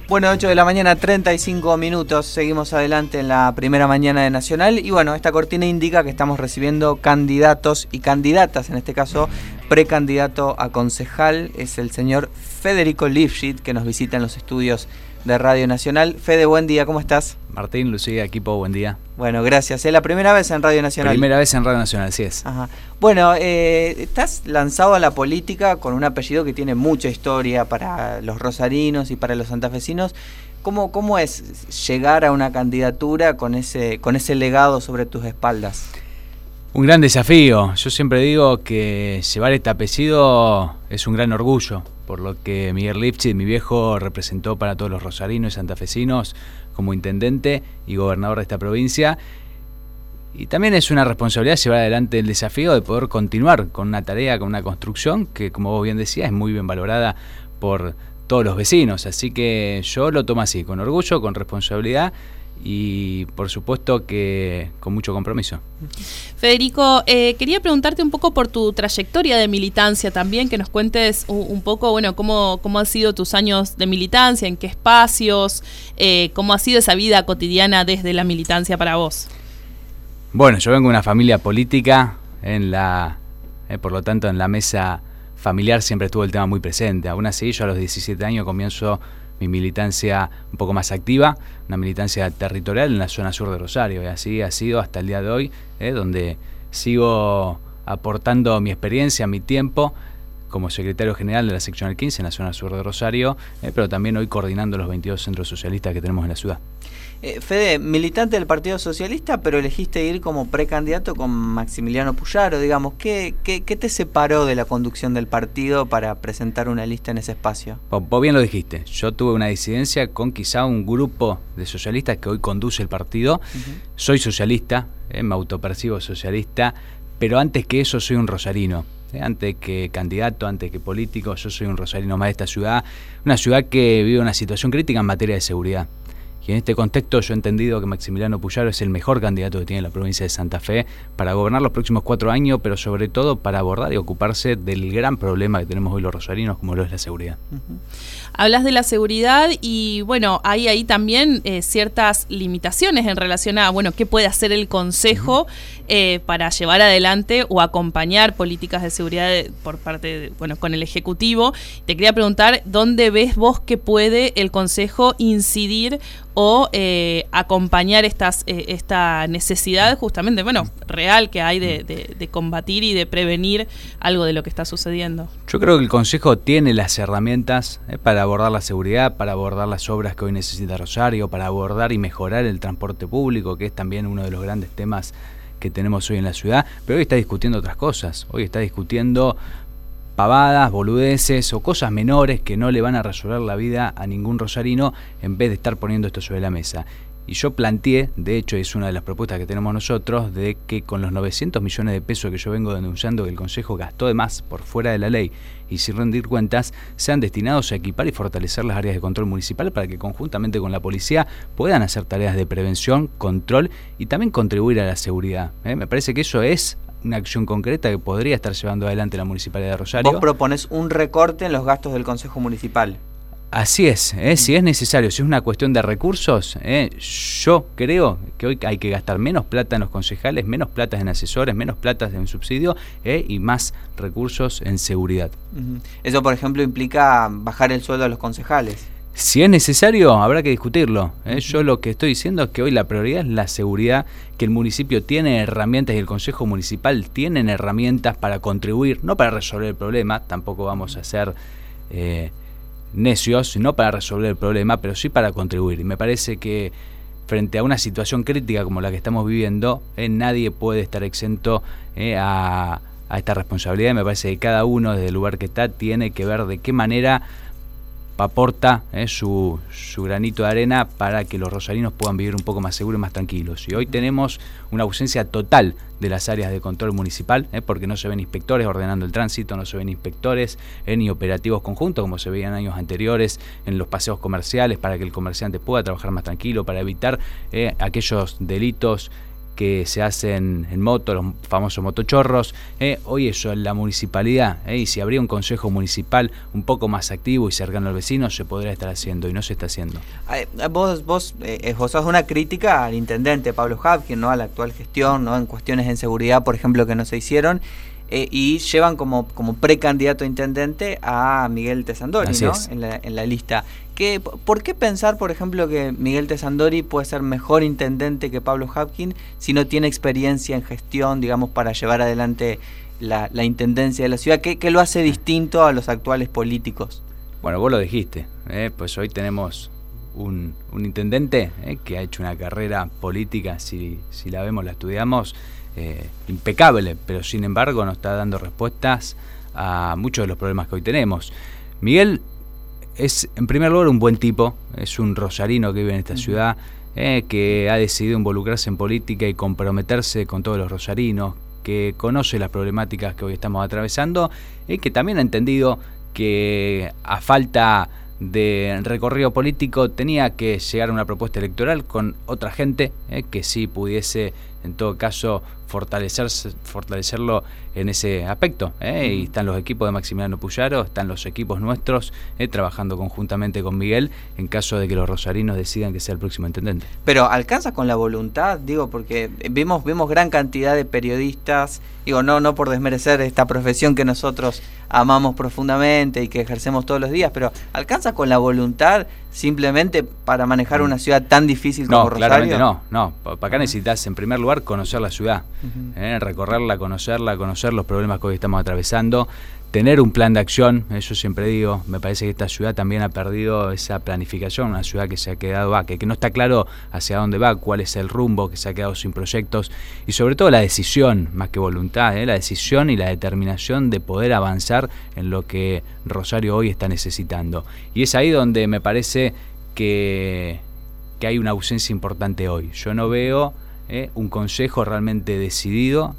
Bueno, 8 de la mañana, 35 minutos. Seguimos adelante en la primera mañana de Nacional. Y bueno, esta cortina indica que estamos recibiendo candidatos y candidatas. En este caso, precandidato a concejal es el señor Federico Lifschit, que nos visita en los estudios de Radio Nacional. Fede, buen día, ¿cómo estás? Martín, Lucía, equipo, buen día. Bueno, gracias. ¿Es la primera vez en Radio Nacional? Primera vez en Radio Nacional, así es. Ajá. Bueno, estás lanzado a la política con un apellido que tiene mucha historia para los rosarinos y para los santafesinos. ¿Cómo es llegar a una candidatura con ese legado sobre tus espaldas? Un gran desafío. Yo siempre digo que llevar este apellido es un gran orgullo, por lo que Miguel Lifschit, mi viejo, representó para todos los rosarinos y santafesinos como intendente y gobernador de esta provincia. Y también es una responsabilidad llevar adelante el desafío de poder continuar con una tarea, con una construcción que, como vos bien decías, es muy bien valorada por todos los vecinos. Así que yo lo tomo así, con orgullo, con responsabilidad y por supuesto que con mucho compromiso. Federico, quería preguntarte un poco por tu trayectoria de militancia también, que nos cuentes un poco, bueno, cómo han sido tus años de militancia, en qué espacios, cómo ha sido esa vida cotidiana desde la militancia para vos. Bueno, yo vengo de una familia política, por lo tanto en la mesa familiar siempre estuvo el tema muy presente. Aún así, yo a los 17 años comienzo mi militancia un poco más activa, una militancia territorial en la zona sur de Rosario, y así ha sido hasta el día de hoy, donde sigo aportando mi experiencia, mi tiempo, como secretario general de la seccional 15 en la zona sur de Rosario, pero también hoy coordinando los 22 centros socialistas que tenemos en la ciudad. Fede, militante del Partido Socialista, pero elegiste ir como precandidato con Maximiliano Puyaro, digamos. ¿Qué te separó de la conducción del partido para presentar una lista en ese espacio? Vos bien lo dijiste, yo tuve una disidencia con quizá un grupo de socialistas que hoy conduce el partido. Soy socialista, me autopercibo socialista, pero antes que eso soy un rosarino. Antes que candidato, antes que político, yo soy un rosarino más de esta ciudad, una ciudad que vive una situación crítica en materia de seguridad. Y en este contexto yo he entendido que Maximiliano Puyaro es el mejor candidato que tiene la provincia de Santa Fe para gobernar los próximos 4 años, pero sobre todo para abordar y ocuparse del gran problema que tenemos hoy los rosarinos, como lo es la seguridad. Hablas de la seguridad y bueno, hay ahí también ciertas limitaciones en relación a, bueno, qué puede hacer el Consejo para llevar adelante o acompañar políticas de seguridad por parte con el Ejecutivo. Te quería preguntar, ¿dónde ves vos que puede el Consejo incidir o acompañar esta necesidad justamente, real que hay de combatir y de prevenir algo de lo que está sucediendo? Yo creo que el Consejo tiene las herramientas para abordar la seguridad, para abordar las obras que hoy necesita Rosario, para abordar y mejorar el transporte público, que es también uno de los grandes temas que tenemos hoy en la ciudad, pero hoy está discutiendo otras cosas. Hoy está discutiendo pavadas, boludeces o cosas menores que no le van a resolver la vida a ningún rosarino, en vez de estar poniendo esto sobre la mesa. Y yo planteé, de hecho es una de las propuestas que tenemos nosotros, de que con los 900 millones de pesos que yo vengo denunciando que el Consejo gastó de más por fuera de la ley y sin rendir cuentas, sean destinados a equipar y fortalecer las áreas de control municipal para que conjuntamente con la policía puedan hacer tareas de prevención, control y también contribuir a la seguridad. Me parece que eso es una acción concreta que podría estar llevando adelante la Municipalidad de Rosario. Vos proponés un recorte en los gastos del Consejo Municipal. Así es, si es necesario, si es una cuestión de recursos, yo creo que hoy hay que gastar menos plata en los concejales, menos plata en asesores, menos plata en subsidio y más recursos en seguridad. Eso, por ejemplo, implica bajar el sueldo a los concejales. Si es necesario, habrá que discutirlo. Yo lo que estoy diciendo es que hoy la prioridad es la seguridad, que el municipio tiene herramientas y el Consejo Municipal tienen herramientas para contribuir, no para resolver el problema, tampoco vamos a ser necios, no para resolver el problema, pero sí para contribuir. Y me parece que frente a una situación crítica como la que estamos viviendo, nadie puede estar exento a esta responsabilidad. Me parece que cada uno desde el lugar que está tiene que ver de qué manera aporta su granito de arena para que los rosarinos puedan vivir un poco más seguros y más tranquilos. Y hoy tenemos una ausencia total de las áreas de control municipal, porque no se ven inspectores ordenando el tránsito, no se ven inspectores ni operativos conjuntos como se veían años anteriores en los paseos comerciales para que el comerciante pueda trabajar más tranquilo, para evitar aquellos delitos que se hacen en moto, los famosos motochorros. Hoy eso en la municipalidad, y si habría un consejo municipal un poco más activo y cercano al vecino, se podría estar haciendo y no se está haciendo. Vos esbozás una crítica al intendente Pablo Habkin, ¿no? A la actual gestión, ¿no? En cuestiones de seguridad, por ejemplo, que no se hicieron. Y llevan como precandidato a intendente a Miguel Tesandori, ¿no? En la lista. ¿Por qué pensar, por ejemplo, que Miguel Tesandori puede ser mejor intendente que Pablo Habkin si no tiene experiencia en gestión, digamos, para llevar adelante la intendencia de la ciudad? ¿Qué lo hace distinto a los actuales políticos? Bueno, vos lo dijiste, pues hoy tenemos un intendente que ha hecho una carrera política, si la vemos, la estudiamos, impecable, pero sin embargo no está dando respuestas a muchos de los problemas que hoy tenemos. Miguel es, en primer lugar, un buen tipo, es un rosarino que vive en esta ciudad, que ha decidido involucrarse en política y comprometerse con todos los rosarinos, que conoce las problemáticas que hoy estamos atravesando y que también ha entendido que a falta de recorrido político tenía que llegar a una propuesta electoral con otra gente que sí pudiese, en todo caso, fortalecerlo en ese aspecto. Y están los equipos de Maximiliano Puyaro, están los equipos nuestros trabajando conjuntamente con Miguel en caso de que los rosarinos decidan que sea el próximo intendente. Pero ¿alcanza con la voluntad? Digo, porque vimos gran cantidad de periodistas, digo, no por desmerecer esta profesión que nosotros amamos profundamente y que ejercemos todos los días, pero ¿alcanza con la voluntad simplemente para manejar una ciudad tan difícil como Rosario? Claramente no. Para acá necesitas, en primer lugar, conocer la ciudad, recorrerla, conocer los problemas que hoy estamos atravesando, tener un plan de acción. Yo siempre digo, me parece que esta ciudad también ha perdido esa planificación, una ciudad que se ha quedado, que no está claro hacia dónde va, cuál es el rumbo, que se ha quedado sin proyectos y sobre todo la decisión, más que voluntad, la decisión y la determinación de poder avanzar en lo que Rosario hoy está necesitando. Y es ahí donde me parece que hay una ausencia importante hoy. Yo no veo un consejo realmente decidido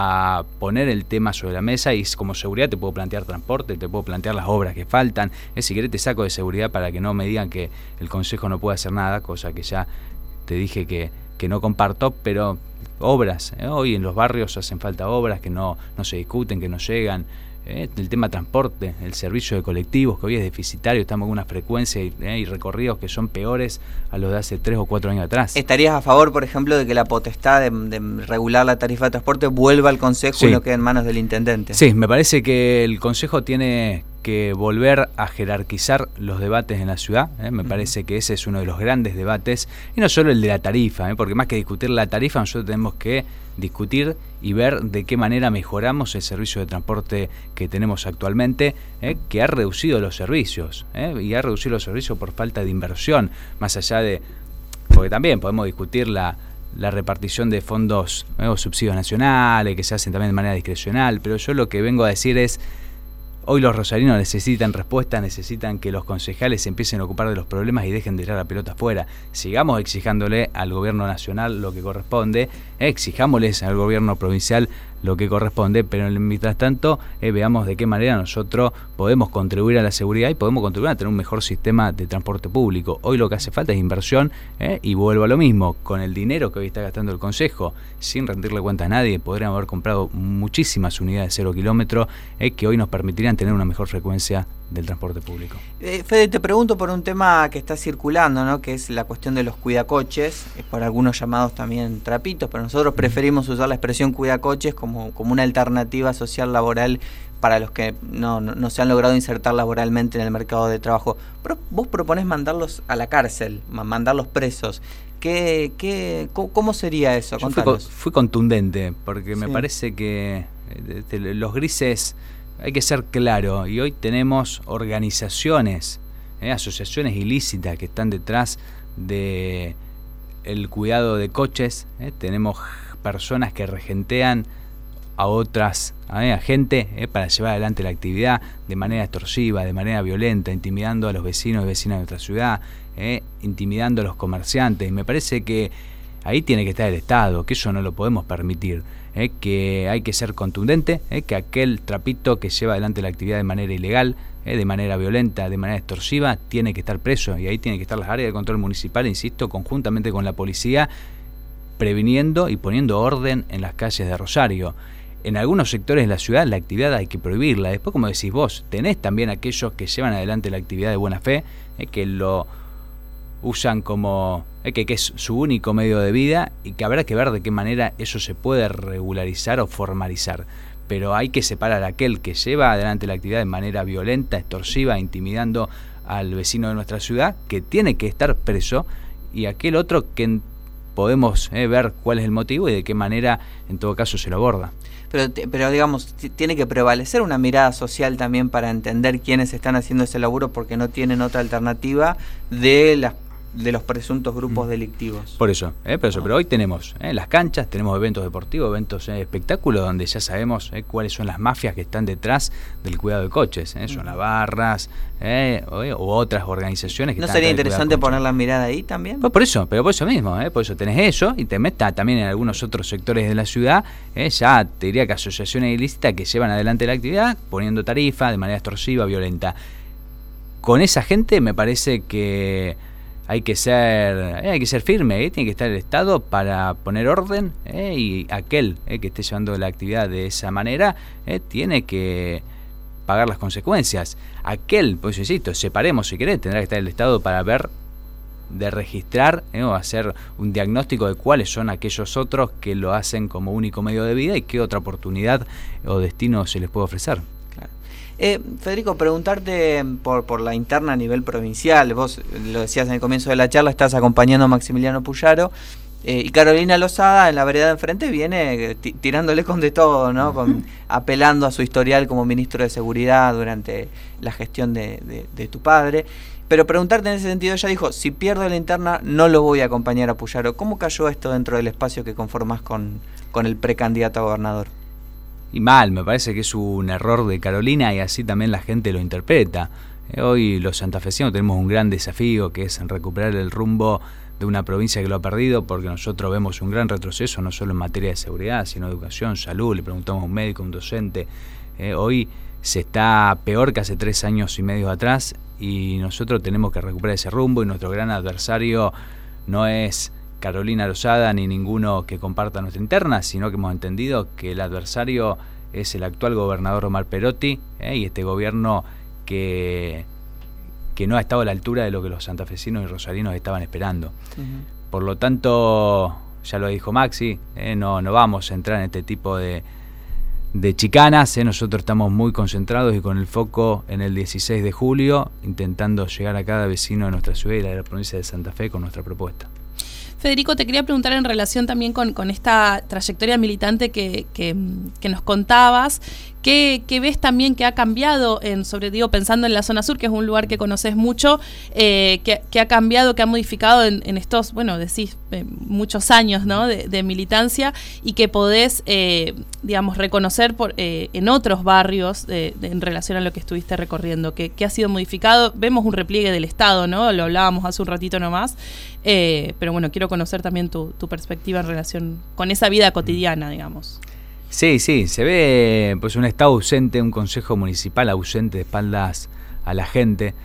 a poner el tema sobre la mesa, y como seguridad te puedo plantear transporte, te puedo plantear las obras que faltan, si querés te saco de seguridad para que no me digan que el consejo no puede hacer nada, cosa que ya te dije que no comparto, pero obras, hoy en los barrios hacen falta obras que no se discuten, que no llegan. El tema transporte, el servicio de colectivos que hoy es deficitario, estamos con una frecuencia y recorridos que son peores a los de hace 3 o 4 años atrás. ¿Estarías a favor, por ejemplo, de que la potestad de regular la tarifa de transporte vuelva al Consejo y no quede en manos del intendente? Sí, me parece que el Consejo tiene que volver a jerarquizar los debates en la ciudad, me parece que ese es uno de los grandes debates, y no solo el de la tarifa, porque más que discutir la tarifa, nosotros tenemos que discutir y ver de qué manera mejoramos el servicio de transporte que tenemos actualmente, que ha reducido los servicios, y ha reducido los servicios por falta de inversión, más allá de, porque también podemos discutir la repartición de fondos o subsidios nacionales que se hacen también de manera discrecional, pero yo lo que vengo a decir es: hoy los rosarinos necesitan respuesta, necesitan que los concejales se empiecen a ocupar de los problemas y dejen de tirar la pelota afuera. Sigamos exijándole al gobierno nacional lo que corresponde, exijámosles al gobierno provincial lo que corresponde, pero mientras tanto veamos de qué manera nosotros podemos contribuir a la seguridad y podemos contribuir a tener un mejor sistema de transporte público. Hoy lo que hace falta es inversión, y vuelvo a lo mismo, con el dinero que hoy está gastando el Consejo, sin rendirle cuenta a nadie, podríamos haber comprado muchísimas unidades de 0 kilómetros que hoy nos permitirían tener una mejor frecuencia del transporte público. Fede, te pregunto por un tema que está circulando, ¿no? Que es la cuestión de los cuidacoches, por algunos llamados también trapitos, pero nosotros preferimos usar la expresión cuidacoches como una alternativa social laboral para los que no se han logrado insertar laboralmente en el mercado de trabajo. Pero vos proponés mandarlos a la cárcel, mandarlos presos. ¿Cómo sería eso? Fui contundente, porque me parece que los grises hay que ser claro, y hoy tenemos organizaciones, asociaciones ilícitas que están detrás de el cuidado de coches, tenemos personas que regentean a otras, a gente para llevar adelante la actividad de manera extorsiva, de manera violenta, intimidando a los vecinos y vecinas de nuestra ciudad, intimidando a los comerciantes. Y me parece que ahí tiene que estar el Estado, que eso no lo podemos permitir, que hay que ser contundente, que aquel trapito que lleva adelante la actividad de manera ilegal, de manera violenta, de manera extorsiva, tiene que estar preso, y ahí tiene que estar las áreas de control municipal, insisto, conjuntamente con la policía, previniendo y poniendo orden en las calles de Rosario. En algunos sectores de la ciudad la actividad hay que prohibirla. Después, como decís vos, tenés también aquellos que llevan adelante la actividad de buena fe, que lo usan como que es su único medio de vida, y que habrá que ver de qué manera eso se puede regularizar o formalizar. Pero hay que separar a aquel que lleva adelante la actividad de manera violenta, extorsiva, intimidando al vecino de nuestra ciudad, que tiene que estar preso, y aquel otro que podemos ver cuál es el motivo y de qué manera en todo caso se lo aborda. Pero digamos, tiene que prevalecer una mirada social también para entender quiénes están haciendo ese laburo, porque no tienen otra alternativa de los presuntos grupos delictivos. Por eso, pero hoy tenemos las canchas, tenemos eventos deportivos, eventos espectáculos, donde ya sabemos cuáles son las mafias que están detrás del cuidado de coches. Son las barras o otras organizaciones que ¿No están sería interesante poner la mirada ahí también? Pues por eso mismo, por eso tenés eso, y te metas también en algunos otros sectores de la ciudad, ya te diría que asociaciones ilícitas que llevan adelante la actividad, poniendo tarifa de manera extorsiva, violenta. Con esa gente me parece que hay que ser firme, tiene que estar el Estado para poner orden, y aquel que esté llevando la actividad de esa manera tiene que pagar las consecuencias. Aquel, pues insisto, separemos si querés, tendrá que estar el Estado para ver, de registrar o hacer un diagnóstico de cuáles son aquellos otros que lo hacen como único medio de vida y qué otra oportunidad o destino se les puede ofrecer. Federico, preguntarte por la interna a nivel provincial. Vos lo decías en el comienzo de la charla, estás acompañando a Maximiliano Puyaro, y Carolina Lozada en la vereda de enfrente viene tirándole con de todo, ¿no? Apelando a su historial como ministro de Seguridad durante la gestión de tu padre. Pero preguntarte en ese sentido, ella dijo, si pierdo la interna no lo voy a acompañar a Puyaro. ¿Cómo cayó esto dentro del espacio que conformás con el precandidato a gobernador? Y mal, me parece que es un error de Carolina, y así también la gente lo interpreta. Hoy los santafesinos tenemos un gran desafío, que es recuperar el rumbo de una provincia que lo ha perdido, porque nosotros vemos un gran retroceso, no solo en materia de seguridad, sino educación, salud. Le preguntamos a un médico, a un docente. Hoy se está peor que hace 3 años y medio atrás, y nosotros tenemos que recuperar ese rumbo, y nuestro gran adversario no es Carolina Lozada ni ninguno que comparta nuestra interna, sino que hemos entendido que el adversario es el actual gobernador Omar Perotti, y este gobierno que no ha estado a la altura de lo que los santafesinos y rosarinos estaban esperando. Por lo tanto, ya lo dijo Maxi, no vamos a entrar en este tipo de chicanas. Nosotros estamos muy concentrados y con el foco en el 16 de julio, intentando llegar a cada vecino de nuestra ciudad y de la provincia de Santa Fe con nuestra propuesta. Federico, te quería preguntar en relación también con esta trayectoria militante que nos contabas. ¿Qué ves también que ha cambiado, pensando en la zona sur, que es un lugar que conoces mucho, que ha cambiado, que ha modificado en estos, decís, muchos años, ¿no?, de militancia, y que podés, reconocer en otros barrios en relación a lo que estuviste recorriendo? ¿Qué ha sido modificado? Vemos un repliegue del Estado, ¿no? Lo hablábamos hace un ratito nomás, pero quiero conocer también tu perspectiva en relación con esa vida cotidiana, digamos. Sí, se ve pues un Estado ausente, un Consejo Municipal ausente de espaldas a la gente.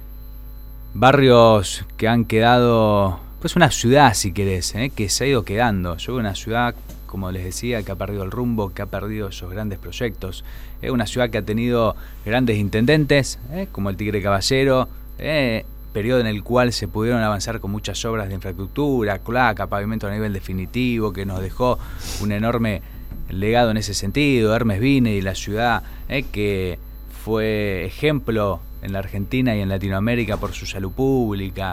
Barrios que han quedado, pues una ciudad, si querés, que se ha ido quedando. Yo veo una ciudad, como les decía, que ha perdido el rumbo, que ha perdido esos grandes proyectos. Es una ciudad que ha tenido grandes intendentes, como el Tigre Caballero, periodo en el cual se pudieron avanzar con muchas obras de infraestructura, cloaca, pavimento a nivel definitivo, que nos dejó un enorme legado en ese sentido. Hermes Vine y la ciudad que fue ejemplo en la Argentina y en Latinoamérica por su salud pública,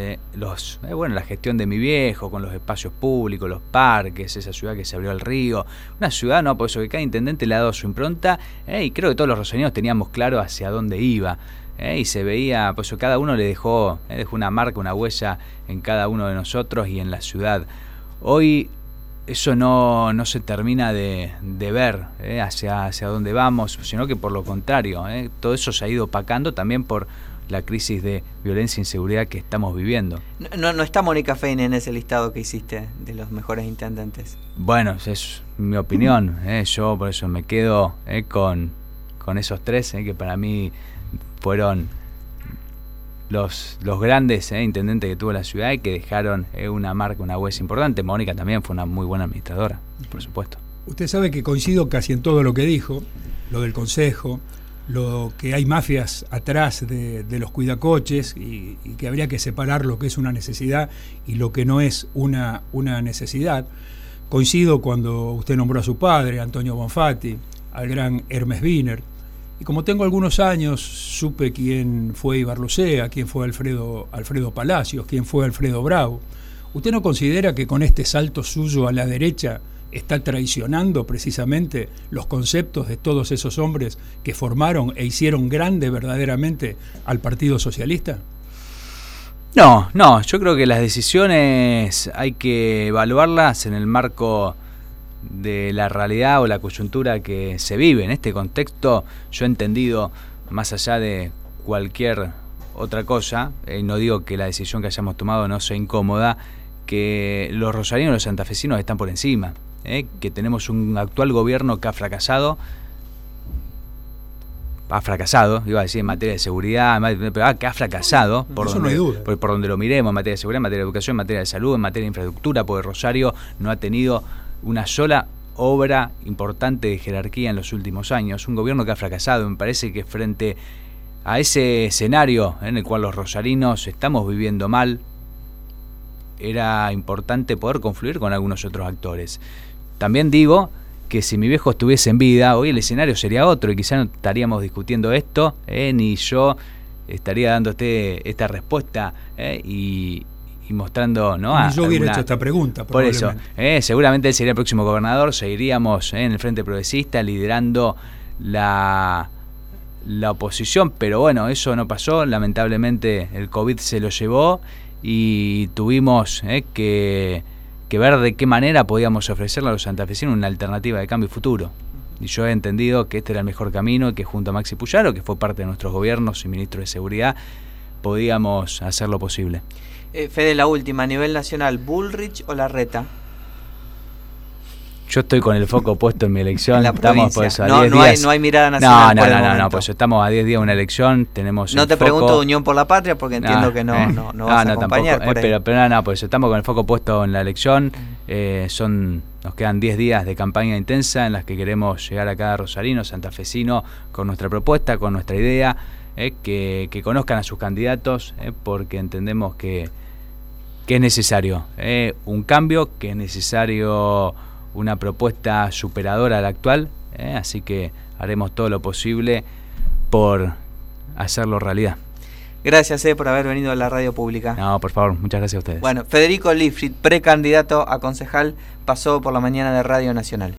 la gestión de mi viejo con los espacios públicos, los parques, esa ciudad que se abrió al río, una ciudad, por eso que cada intendente le ha dado su impronta, y creo que todos los rosarinos teníamos claro hacia dónde iba, y se veía, por eso cada uno le dejó una marca, una huella en cada uno de nosotros y en la ciudad. Hoy eso no se termina de ver hacia dónde vamos, sino que por lo contrario, todo eso se ha ido opacando también por la crisis de violencia e inseguridad que estamos viviendo. No está Mónica Feine en ese listado que hiciste de los mejores intendentes. Bueno, es mi opinión, yo por eso me quedo con esos 3 que para mí fueron los grandes intendentes que tuvo la ciudad y que dejaron una marca, una huella importante. Mónica también fue una muy buena administradora, por supuesto. Usted sabe que coincido casi en todo lo que dijo, lo del consejo, lo que hay mafias atrás de los cuidacoches y que habría que separar lo que es una necesidad y lo que no es una necesidad. Coincido cuando usted nombró a su padre, Antonio Bonfatti, al gran Hermes Wiener. Y como tengo algunos años, supe quién fue Ibar Lucea, quién fue Alfredo Palacios, quién fue Alfredo Bravo. ¿Usted no considera que con este salto suyo a la derecha está traicionando precisamente los conceptos de todos esos hombres que formaron e hicieron grande verdaderamente al Partido Socialista? No, yo creo que las decisiones hay que evaluarlas en el marco de la realidad o la coyuntura que se vive. En este contexto yo he entendido, más allá de cualquier otra cosa, no digo que la decisión que hayamos tomado no sea incómoda, que los rosarinos y los santafesinos están por encima, que tenemos un actual gobierno que ha fracasado, iba a decir en materia de seguridad, pero que ha fracasado, eso no hay duda. Por donde lo miremos, en materia de seguridad, en materia de educación, en materia de salud, en materia de infraestructura, porque Rosario no ha tenido una sola obra importante de jerarquía en los últimos años. Un gobierno que ha fracasado. Me parece que frente a ese escenario en el cual los rosarinos estamos viviendo mal, era importante poder confluir con algunos otros actores. También digo que si mi viejo estuviese en vida, hoy el escenario sería otro y quizá no estaríamos discutiendo esto, ni yo estaría dándote esta respuesta y mostrando, ¿no? Yo hubiera hecho esta pregunta. Por eso, seguramente él sería el próximo gobernador, seguiríamos en el Frente Progresista liderando la oposición, pero bueno, eso no pasó, lamentablemente el COVID se lo llevó y tuvimos que ver de qué manera podíamos ofrecerle a los santafesinos una alternativa de cambio y futuro. Y yo he entendido que este era el mejor camino y que junto a Maxi Puyaro, que fue parte de nuestros gobiernos y ministro de Seguridad, podíamos hacerlo posible. Fede, la última, a nivel nacional, ¿Bullrich o Larreta? Yo estoy con el foco puesto en mi elección. En la estamos por eso, no hay mirada nacional. No, pues estamos a 10 días de una elección, tenemos no el te foco... pregunto de Unión por la Patria porque entiendo que no vas a acompañar. Tampoco, pero pues estamos con el foco puesto en la elección. Nos quedan 10 días de campaña intensa en las que queremos llegar a cada rosarino, santafesino, con nuestra propuesta, con nuestra idea, que conozcan a sus candidatos, porque entendemos que es necesario un cambio, que es necesario una propuesta superadora a la actual, así que haremos todo lo posible por hacerlo realidad. Gracias por haber venido a la radio pública. No, por favor, muchas gracias a ustedes. Bueno, Federico Lifschitz, precandidato a concejal, pasó por la mañana de Radio Nacional.